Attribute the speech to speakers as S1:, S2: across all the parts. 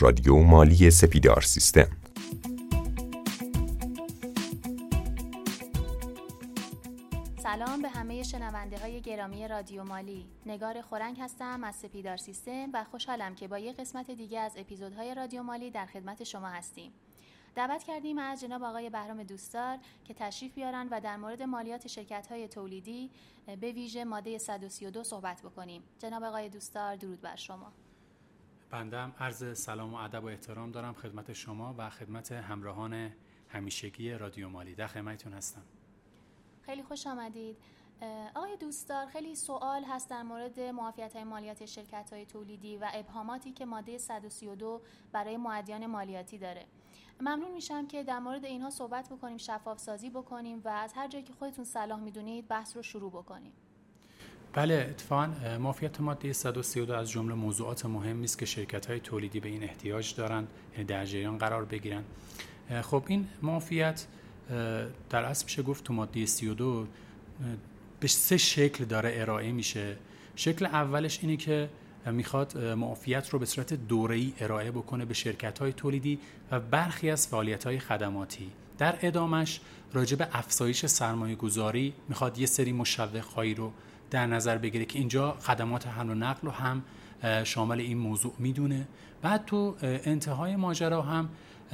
S1: رادیو مالی سپیدار سیستم.
S2: سلام به همه شنونده های گرامی رادیو مالی. نگار خورنگ هستم از سپیدار سیستم و خوشحالم که با یک قسمت دیگه از اپیزودهای رادیو مالی در خدمت شما هستیم. دعوت کردیم از جناب آقای بهرام دوستدار که تشریف بیارن و در مورد مالیات شرکت‌های تولیدی به ویژه ماده 132 صحبت بکنیم. جناب آقای دوستدار، درود بر شما.
S3: بنده عرض سلام و ادب و احترام دارم خدمت شما و خدمت همراهان همیشگی رادیو مالی. در خدمتتون هستم.
S2: خیلی خوش آمدید. آقای دوستدار، خیلی سوال هست در مورد معافیت‌های مالیات شرکت‌های تولیدی و ابهاماتی که ماده 132 برای مؤدیان مالیاتی داره. ممنون میشم که در مورد اینها صحبت بکنیم، شفاف سازی بکنیم و از هر جایی که خودتون صلاح میدونید بحث رو شروع بکنیم.
S3: بله، اتفاقاً معافیت ماده 132 از جمله موضوعات مهمی است که شرکت‌های تولیدی به این احتیاج دارند، در جریان قرار بگیرن. خب این معافیت در اصل میشه گفت تو ماده 32 به 3 شکل داره ارائه میشه. شکل اولش اینه که میخواد معافیت رو به صورت دوره‌ای ارائه بکنه به شرکت‌های تولیدی و برخی از فعالیت‌های خدماتی. در ادامش راجع به افزایش سرمایه‌گذاری میخواد یه سری مشوق‌هایی رو در نظر بگیره که اینجا خدمات حمل و نقل رو هم شامل این موضوع میدونه. بعد تو انتهای ماجرا هم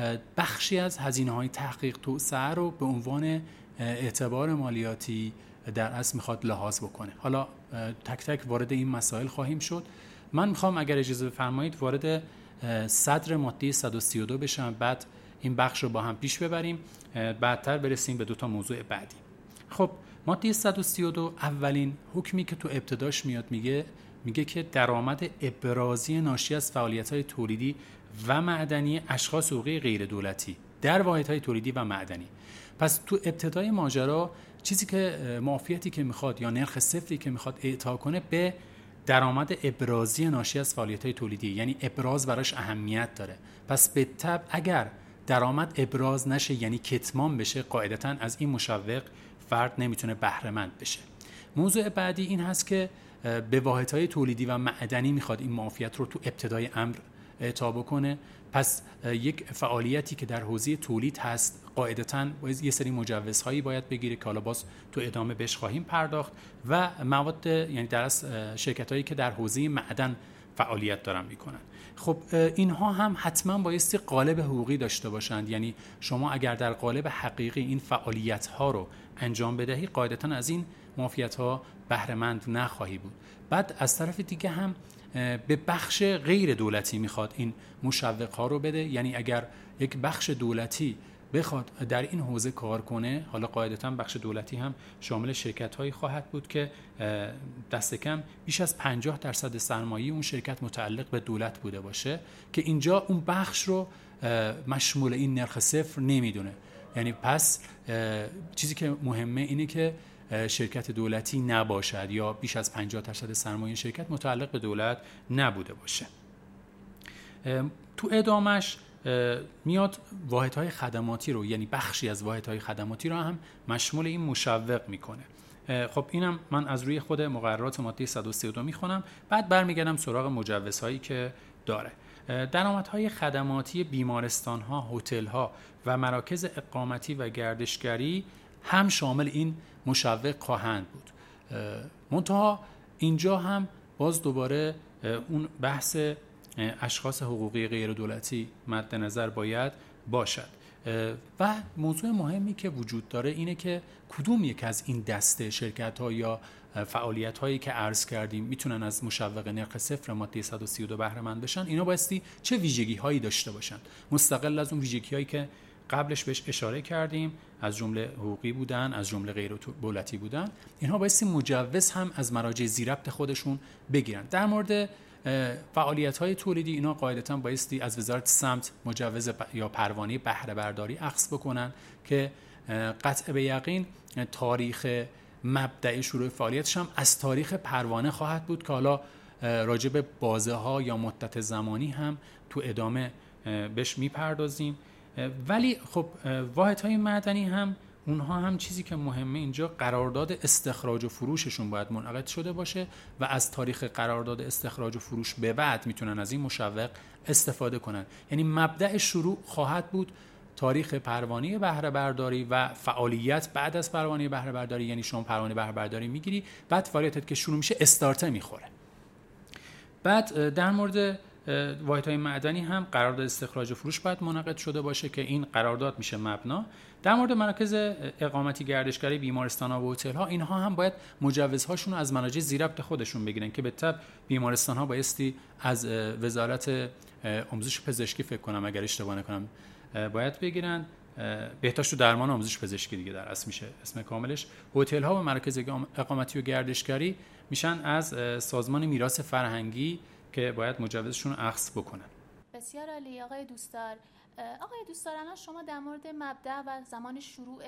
S3: بخشی از هزینه‌های تحقیق توسعه رو به عنوان اعتبار مالیاتی در اصل میخواد لحاظ بکنه. حالا تک تک وارد این مسائل خواهیم شد. من میخوام اگر اجازه بفرمایید وارد صدر ماده 132 بشم، بعد این بخش رو با هم پیش ببریم، بعدتر برسیم به 2 موضوع بعدی. خب ماده 132 اولین حکمی که تو ابتداش میاد میگه که درآمد ابرازی ناشی از فعالیت‌های تولیدی و معدنی اشخاص حقوقی غیر دولتی در واحدهای تولیدی و معدنی. پس تو ابتدای ماجرا چیزی که معافیتی که میخواد یا نرخ صفری که میخواد اعطا کنه به درآمد ابرازی ناشی از فعالیت‌های تولیدی، یعنی ابراز براش اهمیت داره. پس به طبع اگر درآمد ابراز نشه، یعنی کتمان بشه، قاعدتاً از این مشوق فرد نمیتونه بهره مند بشه. موضوع بعدی این هست که به واحدهای تولیدی و معدنی میخواد این معافیت رو تو ابتدای امر اعطا بکنه. پس یک فعالیتی که در حوزه تولید هست قاعدتاً یه سری مجوزهایی باید بگیره که حالا باز تو ادامه بهش خواهیم پرداخت، و مواد یعنی در اصل شرکتایی که در حوزه معدن فعالیت دارن میکنن. خب اینها هم حتما بایستی قالب حقوقی داشته باشند، یعنی شما اگر در قالب حقیقی این فعالیت ها رو انجام بدهی قاعدتاً از این معافیت ها بهره مند نخواهی بود. بعد از طرف دیگه هم به بخش غیر دولتی میخواد این مشوق ها رو بده، یعنی اگر یک بخش دولتی بخواد در این حوزه کار کنه، حالا قاعدتاً بخش دولتی هم شامل شرکت هایی خواهد بود که دست کم بیش از 50% سرمایه اون شرکت متعلق به دولت بوده باشه، که اینجا اون بخش رو مشمول این نرخ صفر نمیدونه. یعنی پس چیزی که مهمه اینه که شرکت دولتی نباشد یا بیش از 50% سرمایه شرکت متعلق به دولت نبوده باشه. تو ادامش میاد واحدهای خدماتی رو، یعنی بخشی از واحدهای خدماتی رو هم مشمول این مشوق میکنه. خب اینم من از روی خود مقررات ماده 132 میخونم، بعد برمیگردم سراغ مجوزهایی که داره. درآمدهای خدماتی بیمارستان‌ها، هتل‌ها و مراکز اقامتی و گردشگری هم شامل این مشوق خواهند بود. منتها اینجا هم باز دوباره اون بحث اشخاص حقوقی غیر دولتی مد نظر باید باشد. و موضوع مهمی که وجود داره اینه که کدوم یک از این دسته شرکت‌ها یا فعالیت‌هایی که عرض کردیم میتونن از مشوق نرخ صفر ماده 132 بهره مند بشن. اینا بایستی چه ویژگی‌هایی داشته باشن مستقل از اون ویژگی‌هایی که قبلش بهش اشاره کردیم، از جمله حقوقی بودن، از جمله غیر دولتی بودن. اینها بایستی مجوز هم از مراجع ذی‌ربط خودشون بگیرن. در مورد فعالیت‌های تولیدی اینا قاعدتاً بایستی از وزارت سمت مجوز یا پروانه بهره برداری اخذ بکنن که قطع به یقین تاریخ مبدأ شروع فعالیتش هم از تاریخ پروانه خواهد بود که حالا راجع به بازه‌ها یا مدت زمانی هم تو ادامه بهش میپردازیم. ولی خب واحدهای معدنی هم اونها هم چیزی که مهمه اینجا قرارداد استخراج و فروششون باید منعقد شده باشه و از تاریخ قرارداد استخراج و فروش به بعد میتونن از این مشوق استفاده کنن. یعنی مبدأ شروع خواهد بود تاریخ پروانه بهره برداری و فعالیت بعد از پروانه بهره برداری. یعنی شما پروانه بهره برداری میگیری، بعد فعالیتت که شروع میشه استارته میخوره. بعد در مورد واحدهای معدنی هم قرارداد استخراج و فروش باید منعقد شده باشه که این قرارداد میشه مبنا. در مورد مراکز اقامتی گردشگری، بیمارستان‌ها و هتل‌ها، اینها هم باید مجوزهاشون رو از مناجع ذی‌ربط خودشون بگیرن که به طب بیمارستان‌ها بایستی از وزارت آموزش پزشکی فکر کنم اگر اشتباه نکنم باید بگیرن، بهداشت و درمان آموزش پزشکی دیگه در اصل میشه اسم کاملش. هتل‌ها و مراکز اقامتی و گردشگری میشن از سازمان میراث فرهنگی که باید مجوزشون رو اخذ بکنن.
S2: بسیار عالی آقای دوستدار. آقای دوستدار الان شما در مورد مبدأ و زمان شروع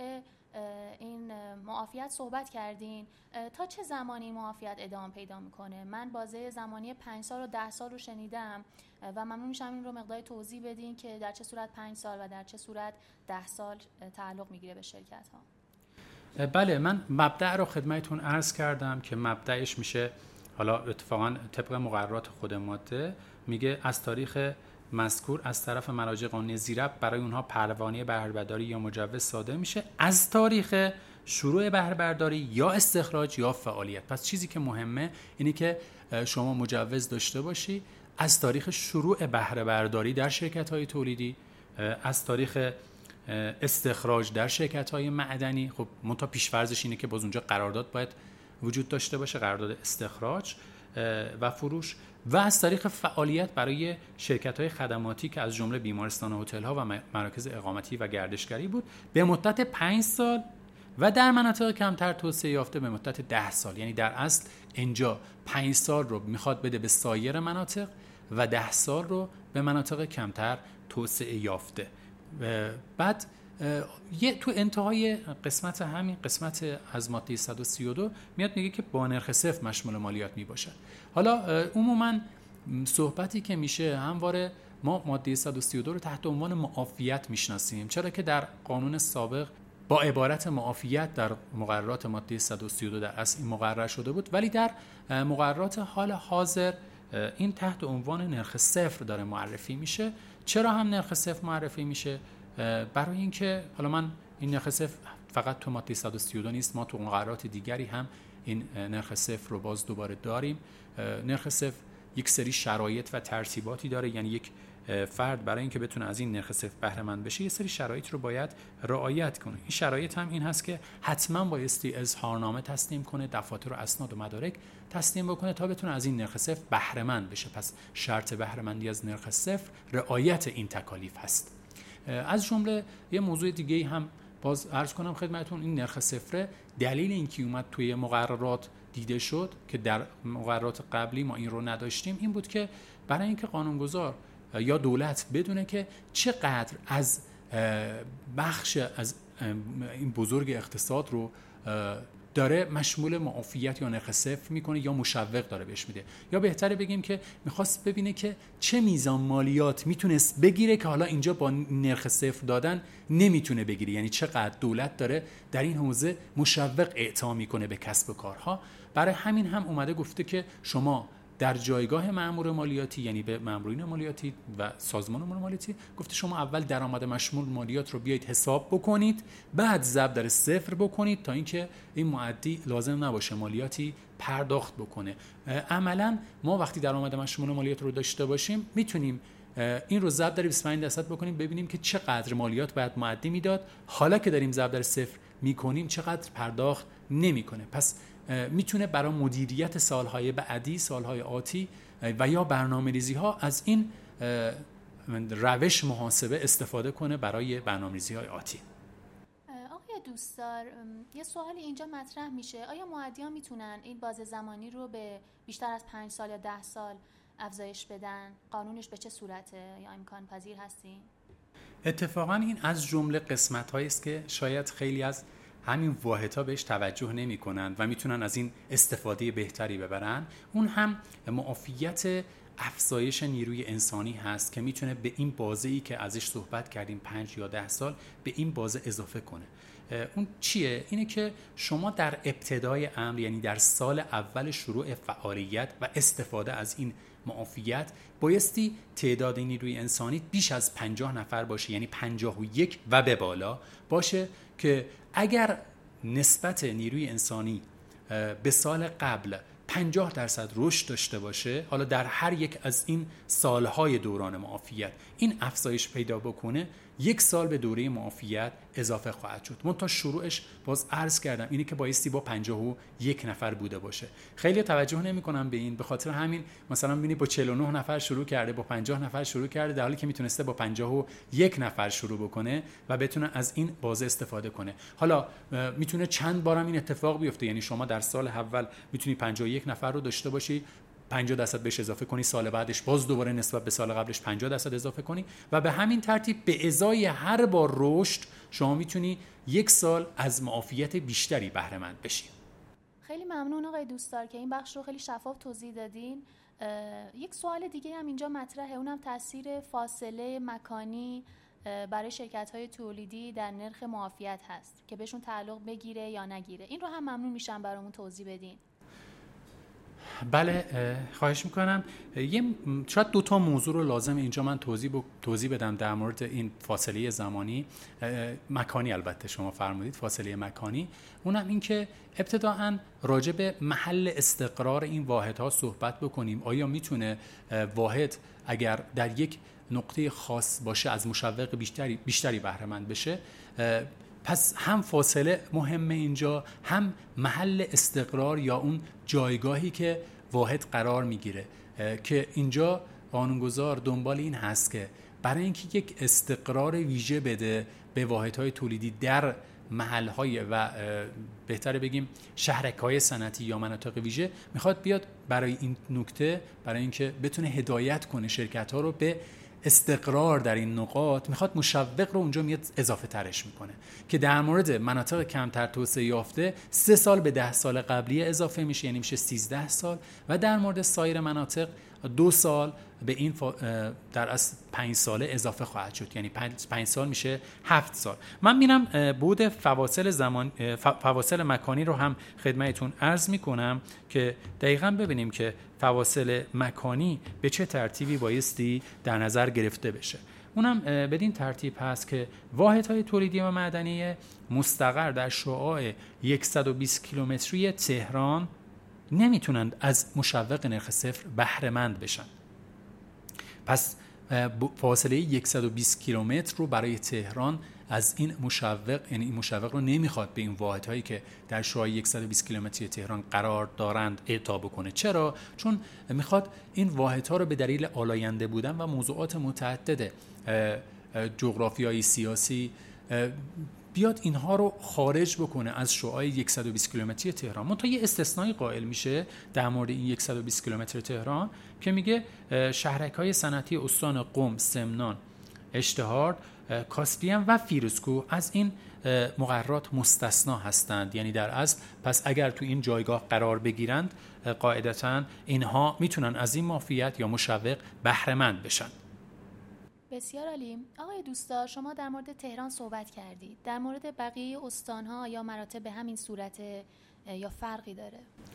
S2: این معافیت صحبت کردین. تا چه زمانی معافیت ادامه پیدا میکنه؟ من بازه زمانی 5 سال و 10 سال رو شنیدم و ممنون میشم این رو مقدار توضیح بدین که در چه صورت 5 سال و در چه صورت 10 سال تعلق میگیره به شرکت ها.
S3: بله، من مبدأ رو خدمتتون عرض کردم که مبدأش میشه، حالا اتفاقا طبق مقررات خود ماده میگه از تاریخ مذکور از طرف مراجع قانونی ذی‌ربط برای اونها پروانه بهره برداری یا مجوز صادر میشه از تاریخ شروع بهره برداری یا استخراج یا فعالیت. پس چیزی که مهمه اینه که شما مجوز داشته باشی از تاریخ شروع بهره برداری در شرکت‌های تولیدی، از تاریخ استخراج در شرکت‌های معدنی. خب منتها پیش‌فرضش اینه که باز اونجا قرارداد باید وجود داشته باشه، قرارداد استخراج و فروش، و از طریق فعالیت برای شرکت‌های خدماتی که از جمله بیمارستان و هتل‌ها و مراکز اقامتی و گردشگری بود به مدت 5 سال و در مناطق کمتر توسعه یافته به مدت 10 سال. یعنی در اصل اینجا 5 سال رو میخواد بده به سایر مناطق و 10 سال رو به مناطق کمتر توسعه یافته. بعد تو انتهای قسمت همین قسمت از ماده 132 میاد میگه که با نرخ صفر مشمول مالیات می باشد. حالا عموما صحبتی که میشه همواره ما ماده 132 رو تحت عنوان معافیت میشناسیم، چرا که در قانون سابق با عبارت معافیت در مقررات ماده 132 در اصل مقرر شده بود، ولی در مقررات حال حاضر این تحت عنوان نرخ صفر داره معرفی میشه. چرا هم نرخ صفر معرفی میشه؟ برای اینکه حالا من این نرخ صفر فقط تو ماده 132 نیست، ما تو مقررات دیگری هم این نرخ صفر رو باز دوباره داریم. نرخ صفر یک سری شرایط و ترتیباتی داره، یعنی یک فرد برای اینکه بتونه از این نرخ صفر بهره مند بشه یه سری شرایط رو باید رعایت کنه. این شرایط هم این هست که حتما بایستی اظهارنامه تسلیم کنه، دفاتر و اسناد و مدارک تسلیم بکنه تا بتونه از این نرخ صفر بهره مند بشه. پس شرط بهره مندی از نرخ صفر رعایت این تکالیف هست. از جمله یه موضوع دیگه هم باز عرض کنم خدمتتون، این نرخ صفر دلیل اینکه اومد توی مقررات دیده شد که در مقررات قبلی ما این رو نداشتیم این بود که برای اینکه قانونگذار یا دولت بدونه که چقدر از بخش از این بزرگ اقتصاد رو داره مشمول معافیت یا نرخ صفر میکنه یا مشوق داره بهش میده، یا بهتره بگیم که میخواست ببینه که چه میزان مالیات میتونست بگیره که حالا اینجا با نرخ صفر دادن نمیتونه بگیره، یعنی چقدر دولت داره در این حوزه مشوق اعطا میکنه به کسب و کارها. برای همین هم اومده گفته که شما در جایگاه مأمور مالیاتی، یعنی به مأمورین مالیاتی و سازمان امور مالیاتی، گفته شما اول درآمد مشمول مالیات رو بیایید حساب بکنید، بعد ضرب در صفر بکنید تا اینکه این مؤدی لازم نباشه مالیاتی پرداخت بکنه. عملاً ما وقتی درآمد مشمول مالیات رو داشته باشیم میتونیم این رو ضرب در 25% بکنیم ببینیم که چقدر مالیات باید مؤدی میداد، حالا که داریم ضرب در صفر میکنیم چقدر پرداخت نمیکنه. پس میتونه برای مدیریت سالهای بعدی، سالهای آتی و یا برنامه‌ریزی ها از این روش محاسبه استفاده کنه برای برنامه‌ریزی های آتی.
S2: آقای دوستدار، یه سوالی اینجا مطرح میشه، آیا مؤدیان میتونن این بازه زمانی رو به بیشتر از 5 سال یا 10 سال افزایش بدن؟ قانونش به چه صورته؟ یا امکان پذیر هستین؟
S3: اتفاقا این از جمله قسمت‌هایی است که شاید خیلی از همین واحدها بهش توجه نمی کنند و میتونن از این استفاده بهتری ببرن. اون هم معافیت افزایش نیروی انسانی هست که میتونه به این بازه‌ای که ازش صحبت کردیم 5 یا 10 سال به این بازه اضافه کنه. اون چیه؟ اینه که شما در ابتدای امر، یعنی در سال اول شروع فعالیت و استفاده از این معافیت، بایستی تعداد نیروی انسانی بیش از 50 نفر باشه، یعنی 51 و به بالا باشه، که اگر نسبت نیروی انسانی به سال قبل 50% رشد داشته باشه، حالا در هر یک از این سالهای دوران معافیت این افزایش پیدا بکنه، 1 سال به دوره معافیت اضافه خواهد شد. منتها شروعش باز عرض کردم اینه که بایستی با 51 نفر بوده باشه. خیلی توجه نمی‌کنن به این، به خاطر همین مثلا می‌بینی با 49 نفر شروع کرده، با 50 نفر شروع کرده، در حالی که میتونسته با 51 نفر شروع بکنه و بتونه از این بازه استفاده کنه. حالا میتونه چند بارم این اتفاق بیفته، یعنی شما در سال اول میتونی 51 نفر رو داشته باشی، 50% بهش اضافه کنی، سال بعدش باز دوباره نسبت به سال قبلش 50% اضافه کنی و به همین ترتیب به ازای هر بار رشد شما میتونی 1 سال از معافیت بیشتری بهره مند بشی.
S2: خیلی ممنون آقای دوستدار که این بخش رو خیلی شفاف توضیح دادین. یک سوال دیگه هم اینجا مطرحه، اونم تاثیر فاصله مکانی برای شرکت‌های تولیدی در نرخ معافیت هست که بهشون تعلق بگیره یا نگیره. این رو هم ممنون میشم برامون توضیح بدین.
S3: بله، خواهش میکنم. شاید 2 موضوع رو لازم اینجا من توضیح بدم در مورد این فاصله زمانی مکانی. البته شما فرمودید فاصله مکانی، اونم این که ابتداً راجع به محل استقرار این واحدها صحبت بکنیم. آیا میتونه واحد اگر در یک نقطه خاص باشه از مشوق بیشتری بهره مند بشه؟ پس هم فاصله مهمه اینجا، هم محل استقرار یا اون جایگاهی که واحد قرار میگیره، که اینجا قانونگذار دنبال این هست که برای اینکه یک استقرار ویژه بده به واحدهای تولیدی در محلهای و بهتره بگیم شهرک‌های صنعتی یا مناطق ویژه، میخواد بیاد برای این نکته، برای اینکه بتونه هدایت کنه شرکت‌ها رو به استقرار در این نقاط، میخواد مشوق رو اونجا میاد اضافه ترش میکنه، که در مورد مناطق کمتر توسعه یافته 3 سال به 10 سال قبلی اضافه میشه، یعنی میشه 13 سال، و در مورد سایر مناطق 2 سال به این در اصل 5 ساله اضافه خواهد شد، یعنی 5 سال میشه 7 سال. من میرم بود فواصل مکانی رو هم خدمتتون عرض میکنم که دقیقاً ببینیم که فواصل مکانی به چه ترتیبی بایستی در نظر گرفته بشه. اونم بدین ترتیب هست که واحدهای تولیدی و معدنی مستقر در شعاع 120 کیلومتری تهران نمیتونند از مشوق نرخ صفر بهره مند بشن. پس فاصله 120 کیلومتر رو برای تهران از این مشوق، یعنی این مشوق رو نمیخواد به این واحدهایی که در شعاع 120 کیلومتری تهران قرار دارند اعطا بکنه. چرا؟ چون میخواد این واحدها رو به دلیل آلاینده بودن و موضوعات متعدد جغرافیایی، سیاسی، بیاد اینها رو خارج بکنه از شعاع 120 کیلومتری تهران. منتها یه استثنایی قائل میشه در مورد این 120 کیلومتر تهران که میگه شهرک‌های صنعتی استان قم، سمنان، اشتهار، کاسپین و فیروزکوه از این مقررات مستثنا هستند. یعنی در اصل پس اگر تو این جایگاه قرار بگیرند قاعدتاً اینها میتونن از این معافیت یا مشوق بهره مند بشن.
S2: بسیار عالی. آقای دوستدار، شما در مورد تهران صحبت کردید. در مورد بقیه استان‌ها یا مراتب به همین صورت یا فرقی داره؟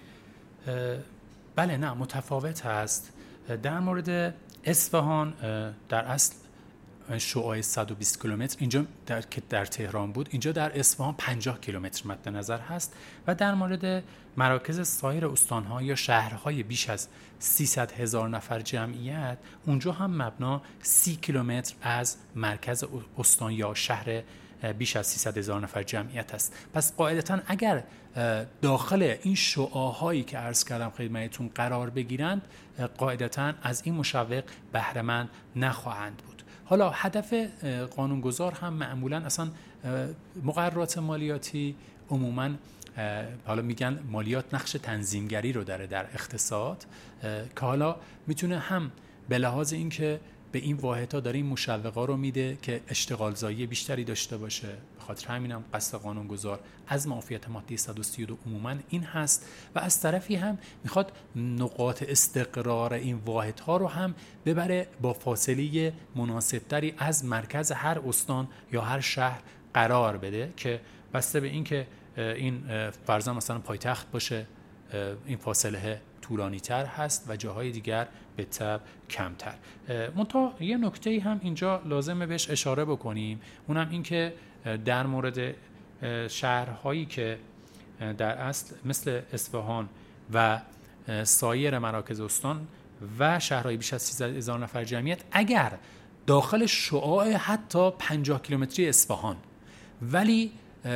S3: بله، نه، متفاوت هست. در مورد اصفهان در اصل شعاع 120 کیلومتر اینجا که در تهران بود، اینجا در اصفهان 50 کیلومتر مد نظر هست، و در مورد مراکز سایر استان‌ها یا شهرهای بیش از 300,000 نفر جمعیت، اونجا هم مبنا 30 کیلومتر از مرکز استان یا شهر بیش از 300,000 نفر جمعیت است. پس قاعدتاً اگر داخل این شعاع‌هایی که عرض کردم خدمتتون قرار بگیرند، قاعدتاً از این مشوق بهره مند نخواهند بود. حالا هدف قانونگذار هم معمولاً اصلا مقررات مالیاتی عموماً، حالا میگن مالیات نقش تنظیمگری رو داره در اقتصاد، که حالا میتونه هم به لحاظ این که به این واحدها داره این مشوقا رو میده که اشتغالزایی بیشتری داشته باشه. به خاطر همینم قصد قانونگذار از معافیت ماده 132 عموما این هست، و از طرفی هم میخواد نقاط استقرار این واحدها رو هم ببره با فاصله مناسبتری از مرکز هر استان یا هر شهر قرار بده، که بسته به اینکه این فرضاً مثلا پایتخت باشه این فاصله طولانی تر هست و جاهای دیگر به طب کمتر. منتها یه نکته هم اینجا لازمه بهش اشاره بکنیم، اونم این که در مورد شهرهایی که در اصل مثل اصفهان و سایر مراکز استان و شهرهای بیش از 13,000 نفر جمعیت، اگر داخل شعاع حتی 50 کیلومتری اصفهان ولی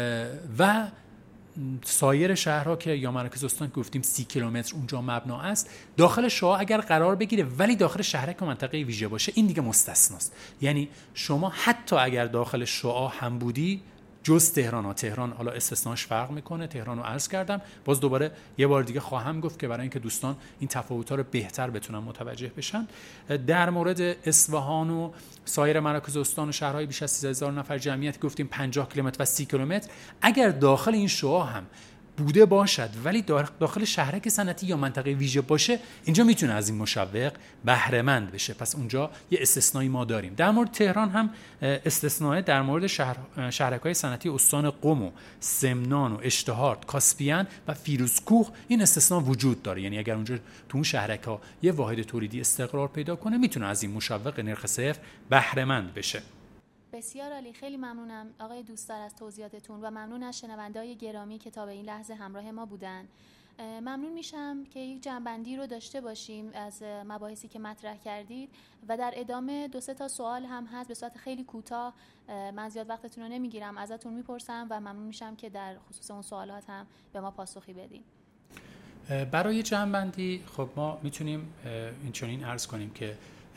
S3: و سایر شهرها که یا مراکز استان گفتیم 30 کیلومتر اونجا مبنا است، داخل شعاع اگر قرار بگیره ولی داخل شهرک و منطقه ویژه باشه، این دیگه مستثناست. یعنی شما حتی اگر داخل شعاع هم بودی، جز تهران حالا استثناش فرق میکنه، تهران رو عرض کردم، باز دوباره یه بار دیگه خواهم گفت که برای اینکه دوستان این تفاوت‌ها رو بهتر بتونن متوجه بشن، در مورد اصفهان و سایر مراکز استان و شهرهای بیش از 13,000 نفر جمعیت گفتیم 50 کیلومتر و 30 کیلومتر، اگر داخل این شعاع هم بوده باشد ولی داخل شهرک صنعتی یا منطقه ویژه باشه، اینجا میتونه از این مشوق بهره مند بشه. پس اونجا یه استثنایی ما داریم. در مورد تهران هم استثناء در مورد شهرک‌های صنعتی استان قم و سمنان و اشتهارد، کاسپیان و فیروزکوه این استثناء وجود داره. یعنی اگر اونجا تو اون شهرک‌ها یه واحد تولیدی استقرار پیدا کنه، میتونه از این مشوق نرخ صفر بهره مند بشه.
S2: بسیار عالی، خیلی ممنونم آقای دوستدار از توضیحاتتون و ممنون از شنونده‌های گرامی که تا به این لحظه همراه ما بودن. ممنون میشم که یک جنبندی رو داشته باشیم از مباحثی که مطرح کردید و در ادامه 2-3 تا سوال هم هست به صورت خیلی کوتاه. من زیاد وقتتون رو نمیگیرم، ازتون میپرسم و ممنون میشم که در خصوص اون سوالات هم به ما پاسخی بدین.
S3: برای جنبندی خب ما میتونیم این چنین عرض کنیم که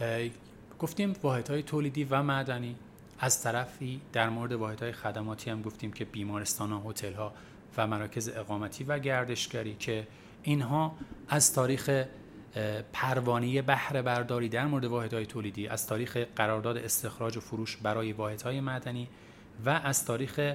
S3: گفتیم واحدهای تولیدی و معدنی، از طرفی در مورد واحدهای خدماتی هم گفتیم که بیمارستان‌ها، هتل‌ها و مراکز اقامتی و گردشگری که اینها از تاریخ پروانه بهره برداری در مورد واحدهای تولیدی، از تاریخ قرارداد استخراج و فروش برای واحدهای معدنی و از تاریخ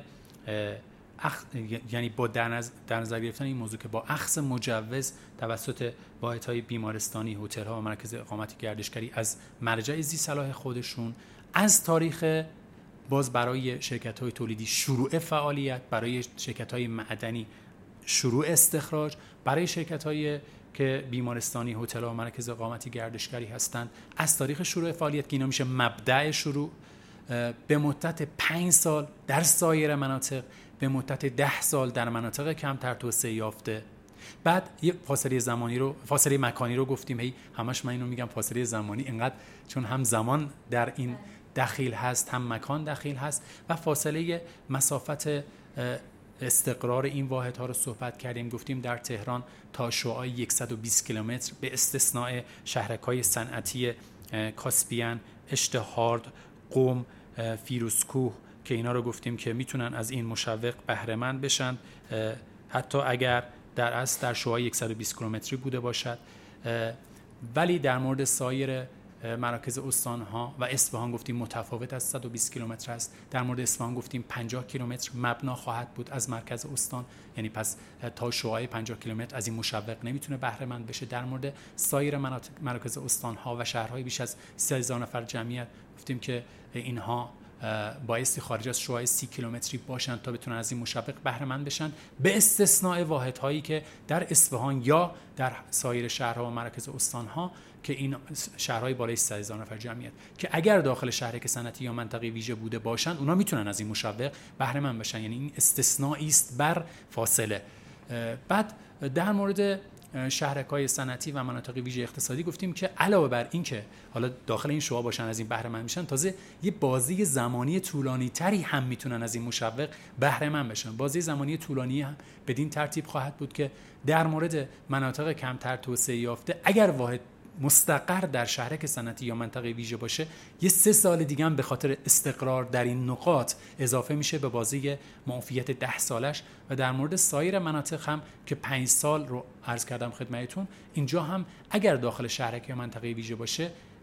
S3: یعنی با در نظر گرفتن این موضوع که با اخذ مجوز توسط واحدهای بیمارستانی، هتل‌ها و مراکز اقامتی گردشگری از مرجع ذی‌صلاح خودشون، از تاریخ باز برای شرکت‌های تولیدی شروع فعالیت، برای شرکت‌های معدنی شروع استخراج، برای شرکت‌های که بیمارستانی، هتل‌ها و مراکز اقامتی گردشگری هستند از تاریخ شروع فعالیت که اینا میشه مبدأ شروع، به مدت 5 سال در سایر مناطق، به مدت 10 سال در مناطق کمتر توسعه یافته. بعد یه فاصله مکانی رو گفتیم، همش من اینو میگم فاصله زمانی، اینقدر چون هم زمان در این دخیل هست هم مکان دخیل هست و فاصله مسافت استقرار این واحدها رو صحبت کردیم. گفتیم در تهران تا شعاع 120 کیلومتر به استثناء شهرک‌های صنعتی کاسپیان، اشتهارد، قم، فیروزکوه که اینا رو گفتیم که میتونن از این مشوق بهره مند بشن حتی اگر در اصل در شعاع 120 کیلومتری بوده باشد. ولی در مورد سایر مراکز استان‌ها و اصفهان گفتیم متفاوت از 120 کیلومتر است. در مورد اصفهان گفتیم 50 کیلومتر مبنا خواهد بود از مرکز استان، یعنی پس تا شعاع 50 کیلومتر از این مشوق نمیتونه بهره مند بشه. در مورد سایر مراکز استان‌ها و شهرهای بیش از 30000 نفر جمعیت گفتیم که اینها بایستی خارج از شعاع 30 کیلومتری باشند تا بتونن از این مشوق بهره مند بشن، به استثناء واحدهایی که در اصفهان یا در سایر شهرها و مراکز استان‌ها که این شهرهای بالای 300,000 نفر جمعیت که اگر داخل شهرک صنعتی یا منطقه ویژه بوده باشند، اونا میتونن از این مشوق بهره مند بشن. یعنی این استثنایی است بر فاصله. بعد در مورد شهرک‌های صنعتی و مناطق ویژه اقتصادی گفتیم که علاوه بر این که حالا داخل این شعاع باشن از این بهره مند میشن، تازه یه بازی زمانی طولانی تری هم میتونن از این مشوق بهره مند بشن. بازی زمانی طولانی هم بدین ترتیب خواهد بود که در مورد مناطق کمتر توسعه یافته اگر واحد مستقر در شهرک صنعتی یا منطقه ویژه باشه، یه 3 سال دیگه هم به خاطر استقرار در این نقاط اضافه میشه به بازی معافیت 10 سالش. و در مورد سایر مناطق هم که 5 سال رو عرض کردم خدمتتون، اینجا هم اگر داخل شهرک یا منطقه ویژه باشه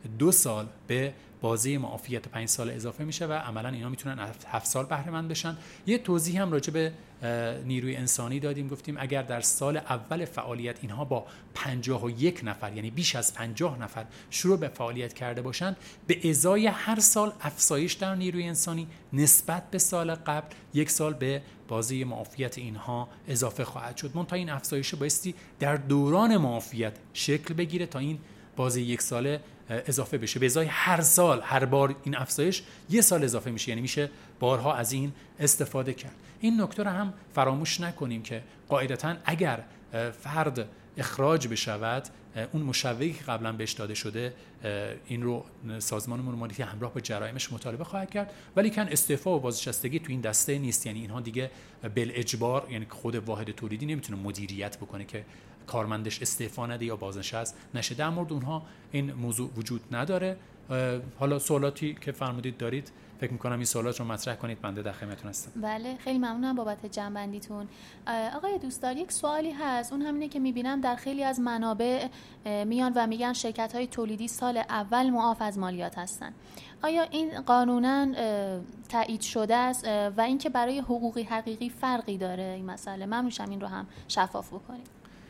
S3: 2 سال به بازه معافیت 5 سال اضافه میشه و عملا اینا میتونن 7 سال بهره مند بشن. یه توضیح هم راجع به نیروی انسانی دادیم، گفتیم اگر در سال اول فعالیت اینها با 51 نفر یعنی بیش از 50 نفر شروع به فعالیت کرده باشند، به ازای هر سال افزایش در نیروی انسانی نسبت به سال قبل 1 سال به بازه معافیت اینها اضافه خواهد شد. منتها این افزایش بایستی در دوران معافیت شکل بگیره تا این بازه 1 ساله اضافه بشه. به ازای هر سال هر بار این افزایش 1 سال اضافه میشه، یعنی میشه بارها از این استفاده کرد. این نکته رو هم فراموش نکنیم که قاعدتاً اگر فرد اخراج بشود، اون مشوقی که قبلا بهش داده شده این رو سازمان امور مالیاتی همراه با جرایمش مطالبه خواهد کرد، ولی کن استعفا و بازنشستگی تو این دسته نیست. یعنی اینها دیگه بالاجبار، یعنی خود واحد تولیدی نمیتونه مدیریت بکنه که کارمندش استعفا نده یا بازنشست نشه. در مورد اونها این موضوع وجود نداره. حالا سوالاتی که فرمودید دارید، فکر می‌کنم این سوالات رو مطرح کنید، بنده در خدمتتون هستم.
S2: بله، خیلی ممنونم بابت جنبندیتون. آقای دوستدار، یک سوالی هست، اون همینه که می‌بینم در خیلی از منابع میان و میگن شرکت‌های تولیدی سال اول معاف از مالیات هستن. آیا این قانوناً تایید شده است و اینکه برای حقوقی حقیقی فرقی داره این مسئله؟ من میشم این رو هم شفاف بکنیم.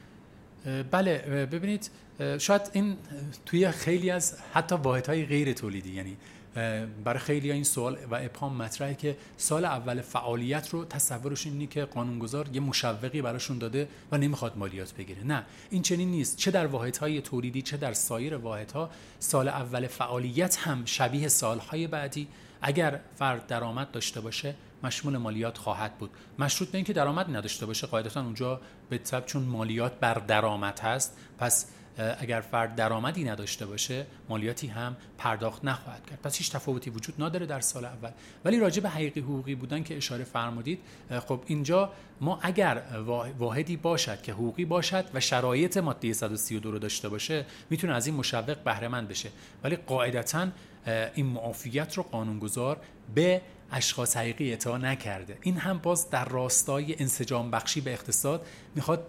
S3: بله، ببینید شاید این توی خیلی از حتی واحدهای غیر تولیدی، یعنی برای خیلی این سوال و ابهام مطرحه که سال اول فعالیت رو تصورشون اینه که قانونگذار یه مشوقی براشون داده و نمیخواد مالیات بگیره. نه، این چنین نیست. چه در واحدهای تولیدی چه در سایر واحدها سال اول فعالیت هم شبیه سالهای بعدی اگر فرد درآمد داشته باشه مشمول مالیات خواهد بود. مشروط به اینکه درآمد نداشته باشه، قاعدتاً اونجا به طبع چون مالیات بر درآمد هست، پس اگر فرد درآمدی نداشته باشه مالیاتی هم پرداخت نخواهد کرد. پس هیچ تفاوتی وجود نداره در سال اول. ولی راجع به حقیقی حقوقی بودن که اشاره فرمودید، خب اینجا ما اگر واحدی باشد که حقوقی باشد و شرایط ماده 132 رو داشته باشه میتونه از این مشوق بهره مند بشه، ولی قاعدتاً این معافیت رو قانونگذار به اشخاص حقیقی اعطا نکرده. این هم باز در راستای انسجام بخشی به اقتصاد میخواد،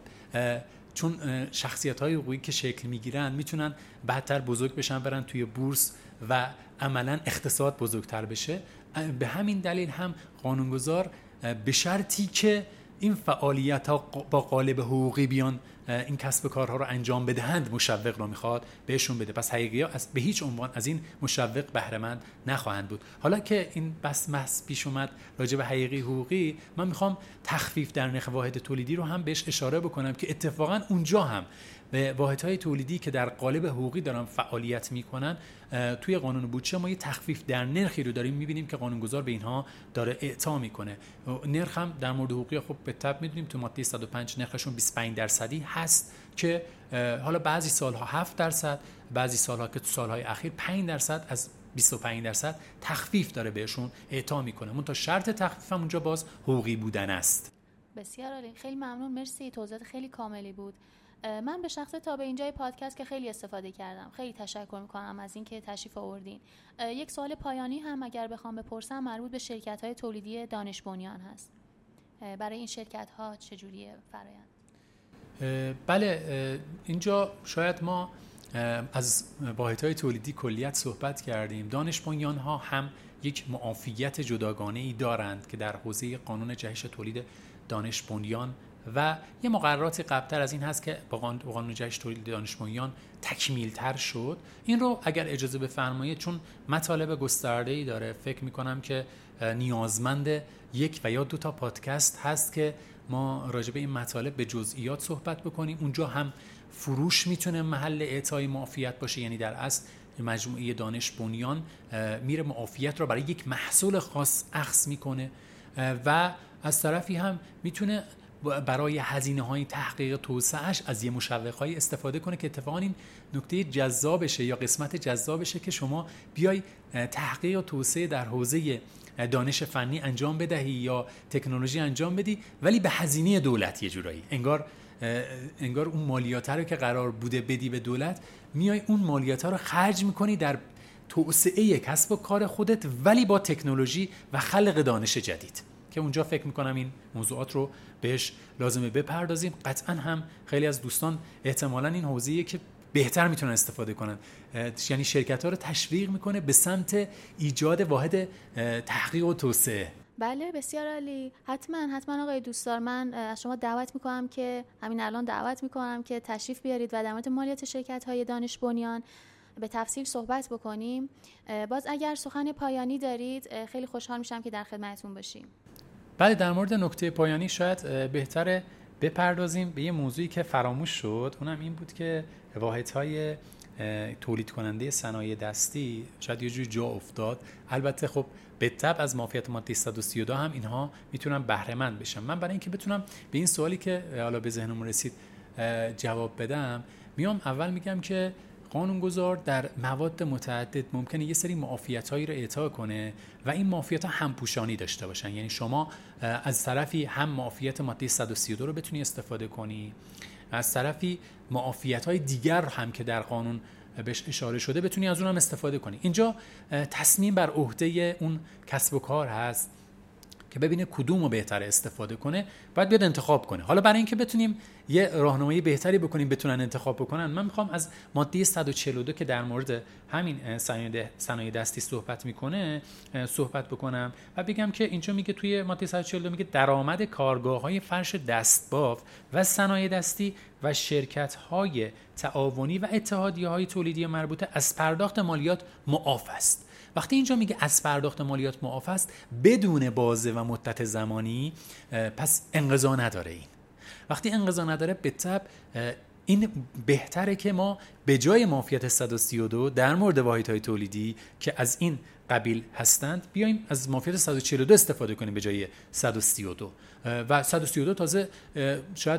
S3: چون شخصیت‌های حقوقی که شکل میگیرن میتونن بعدتر بزرگ بشن، برن توی بورس و عملاً اقتصاد بزرگتر بشه. به همین دلیل هم قانونگذار به شرطی که این فعالیت‌ها با قالب حقوقی بیان این کسب کارها رو انجام بدهند مشوق رو میخواد بهشون بده. پس حقیقی‌ها به هیچ عنوان از این مشوق بهره مند نخواهند بود. حالا که این بحث پیش اومد راجع به حقیقی حقوقی، من میخوام تخفیف در نرخ واحد تولیدی رو هم بهش اشاره بکنم که اتفاقا اونجا هم به واحدهای تولیدی که در قالب حقوقی دارن فعالیت میکنن توی قانون بودجه ما یه تخفیف در نرخی رو داریم میبینیم که قانونگذار به اینها داره اعطا میکنه. نرخ هم در مورد حقوقی خب به طبع میدونیم تو ماده 105 نرخشون 25% هست که حالا بعضی سالها 7%، بعضی سالها که تو سالهای اخیر 5% از 25% تخفیف داره بهشون اعطا میکنه. منتها شرط تخفیف هم اونجا باز حقوقی بودن است.
S2: بسیار عالی، خیلی ممنون، مرسی، توضیحات خیلی کاملی بود. من به شخص تا به اینجای پادکست که خیلی استفاده کردم، خیلی تشکر میکنم از اینکه تشریف آوردین. یک سوال پایانی هم اگر بخوام بپرسم مربوط به شرکت‌های تولیدی دانش بنیان هست. برای این شرکت‌ها چجوریه فرآیند؟
S3: بله، اینجا شاید ما از واحدهای تولیدی کلیت صحبت کردیم. دانش بنیان‌ها هم یک معافیت جداگانه‌ای دارند که در حوزه قانون جهش تولید دانش بنیان و یه مقرراتی قبلتر از این هست که با قانون جهش تولید دانش بنیان تکمیل تر شد. این رو اگر اجازه بفرمایید، چون مطالب گسترده‌ای داره، فکر می‌کنم که نیازمند یک و یا 2 تا پادکست هست که ما راجع به این مطالب به جزئیات صحبت بکنیم. اونجا هم فروش میتونه محل اعطای معافیت باشه، یعنی در اصل مجموعه دانش بنیان میره معافیت رو برای یک محصول خاص اخذ میکنه و از طرفی هم میتونه برای هزینه‌های تحقیق توسعه‌اش از یه مشوق‌های استفاده کنه که اتفاقاً این نکته جذابشه یا قسمت جذابشه که شما بیای تحقیق و توسعه در حوزه دانش فنی انجام بدهی یا تکنولوژی انجام بدی، ولی به هزینه دولت. یه جورایی انگار اون مالیات رو که قرار بوده بدی به دولت، میای اون مالیات رو خرج میکنی در توسعه کسب و کار خودت، ولی با تکنولوژی و خلق دانش جدید، که اونجا فکر میکنم این موضوعات رو بهش لازمه بپردازیم. قطعا هم خیلی از دوستان احتمالاً این حوزه‌ایه که بهتر میتونن استفاده کنن. یعنی شرکت‌ها رو تشویق میکنه به سمت ایجاد واحد تحقیق و توسعه.
S2: بله بسیار عالی. حتما آقای دوستدار، من از شما دعوت میکنم که همین الان دعوت میکنم که تشریف بیارید و در مورد مالیات شرکت‌های دانش بنیان به تفصیل صحبت بکنیم. باز اگر سخن پایانی دارید خیلی خوشحال میشم که در خدمتتون باشیم.
S3: بله، در مورد نکته پایانی شاید بهتره بپردازیم به یه موضوعی که فراموش شد، اونم این بود که واحدهای تولید کننده صنایع دستی شاید یه جوری جا افتاد. البته خب به تبع از معافیت ماده 132 هم اینها میتونن بهره مند بشن. من برای اینکه بتونم به این سوالی که حالا به ذهنم رسید جواب بدم، میام اول میگم که قانونگذار در مواد متعدد ممکنه یه سری معافیت‌هایی رو اعطا کنه و این معافیت‌ها همپوشانی داشته باشن. یعنی شما از طرفی هم معافیت ماده 132 رو بتونی استفاده کنی، از طرفی معافیت‌های دیگر هم که در قانون بهش اشاره شده بتونی از اون هم استفاده کنی. اینجا تصمیم بر عهده اون کسب و کار هست که ببینه کدوم رو بهتر استفاده کنه، باید بیاد انتخاب کنه. حالا برای اینکه بتونیم یه راهنمایی بهتری بکنیم بتونن انتخاب بکنن، من میخوام از ماده 142 که در مورد همین صنایع دستی صحبت میکنه صحبت بکنم و بگم که اینجا میگه توی ماده 142 میگه درآمد کارگاه‌های فرش دستباف و صنایع دستی و شرکت‌های تعاونی و اتحادیه‌های تولیدی مربوطه از پرداخت مالیات معاف است. وقتی اینجا میگه از پرداخت مالیات معاف است بدون بازه و مدت زمانی، پس انقضا نداره. این وقتی انقضا نداره به تبع این بهتره که ما به جای معافیت 132 در مورد واحدهای تولیدی که از این قبیل هستند بیایم از معافیت 142 استفاده کنیم به جای 132 و 132 تازه شاید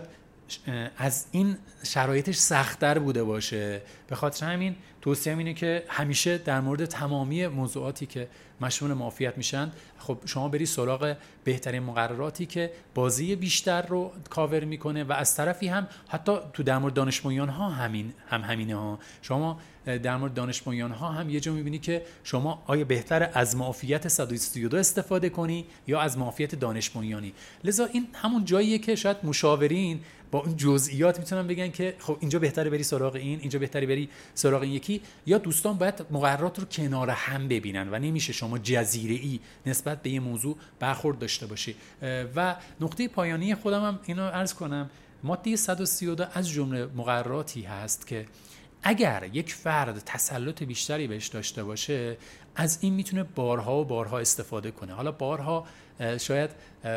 S3: از این شرایطش سخت‌تر بوده باشه. به خاطر همین توصیه‌ام اینه که همیشه در مورد تمامی موضوعاتی که مشمول معافیت میشن خب شما بری سراغ بهترین مقرراتی که بازی بیشتر رو کاور میکنه و از طرفی هم حتی تو در مورد دانش بنیان ها همینه ها. شما در مورد دانش بنیان ها هم یه جا میبینی که شما آیا بهتره از معافیت 132 استفاده کنی یا از معافیت دانش بنیانی. لذا این همون جاییه که شاید مشاورین با اون جزئیات میتونن بگن که خب اینجا بهتره بری سراغ این، اینجا بهتره بری سراغ این یکی، یا دوستان باید مقررات رو کنار هم ببینن و نمیشه شما جزیره‌ای نسبت به یه موضوع برخورد داشته باشی. و نقطه پایانی خودم هم اینو عرض کنم، ماده 132 از جمله مقرراتی هست که اگر یک فرد تسلط بیشتری بهش داشته باشه از این میتونه بارها و بارها استفاده کنه. حالا بارها شاید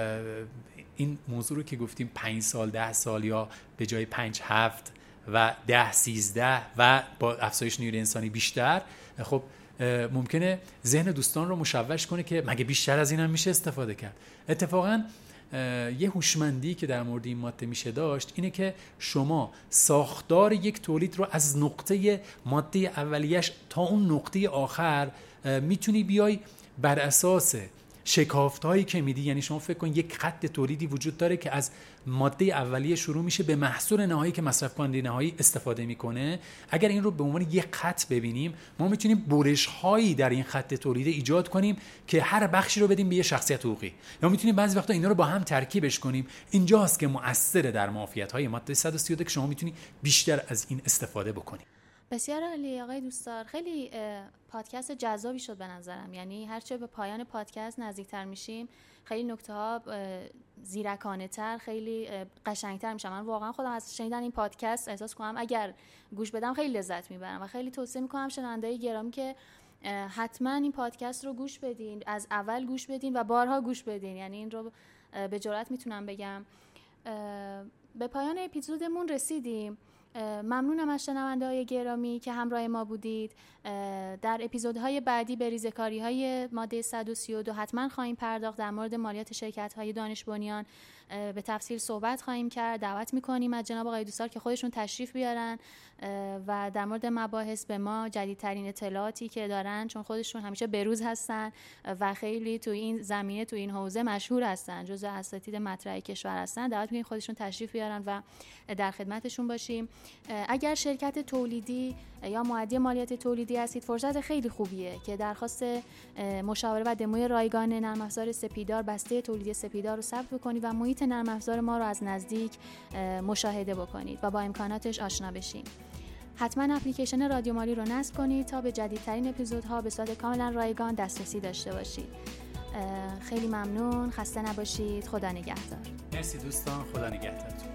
S3: این موضوع رو که گفتیم 5 سال 10 سال یا به جای 5 7 و 10 13 و با افزایش نیروی انسانی بیشتر، خب ممکنه ذهن دوستان رو مشوش کنه که مگه بیشتر از این هم میشه استفاده کرد. اتفاقاً یه هوشمندی که در مورد این ماده میشه داشت اینه که شما ساختار یک تولید رو از نقطه ماده اولیش تا اون نقطه آخر میتونی بیای بر اساس شکافت‌هایی که میدی. یعنی شما فکر کن یک خط تولیدی وجود داره که از ماده اولیه شروع میشه به محصول نهایی که مصرف کننده نهایی استفاده میکنه. اگر این رو به عنوان یک خط ببینیم ما میتونیم برش‌هایی در این خط تولید ایجاد کنیم که هر بخشی رو بدیم به یه شخصیت حقوقی، یا میتونیم بعضی وقتا اینا رو با هم ترکیبش کنیم. اینجاست که مؤثر در معافیت‌های ماده 132 که شما میتونی بیشتر از این استفاده بکنی.
S2: بسیار عالی آقای دوستدار، خیلی پادکست جذابی شد به نظرم. یعنی هرچه به پایان پادکست نزدیکتر میشیم خیلی نکته ها زیرکانه تر، خیلی قشنگتر میشن. من واقعا خودم از شنیدن این پادکست احساس کنم اگر گوش بدم خیلی لذت میبرم و خیلی توصیه میکنم شنونده‌های گرامی که حتما این پادکست رو گوش بدین، از اول گوش بدین و بارها گوش بدین. یعنی این رو به جرئت میتونم بگم. به پایان اپیزودمون رسیدیم. ممنونم از شنونده‌های گرامی که همراه ما بودید. در اپیزودهای بعدی به ریزه‌کاری‌های ماده 132 حتما خواهیم پرداخت. در مورد مالیات شرکت‌های دانش بنیان به تفصیل صحبت خواهیم کرد. دعوت می‌کنیم از جناب آقای دوستدار که خودشون تشریف بیارن و در مورد مباحث به ما جدیدترین اطلاعاتی که دارن، چون خودشون همیشه بروز هستن و خیلی تو این زمینه تو این حوزه مشهور هستن، جزو اساتید مطرح کشور هستن. دعوت می‌کنیم خودشون تشریف بیارن و در خدمتشون باشیم. اگر شرکت تولیدی یا مؤدی مالیات تولیدی هستید، فرصت خیلی خوبیه که درخواست مشاوره و دموی رایگان نرم افزار سپیدار، بسته تولیدی سپیدار رو ثبت بکنید و محیط نرم افزار ما رو از نزدیک مشاهده بکنید و با امکاناتش آشنا بشین. حتما اپلیکیشن رادیو مالی رو نصب کنید تا به جدیدترین اپیزودها به صورت کاملا رایگان دسترسی داشته باشید. خیلی ممنون، خسته نباشید، خدا نگهدار.
S3: مرسی دوستان، خدا نگهدارتون.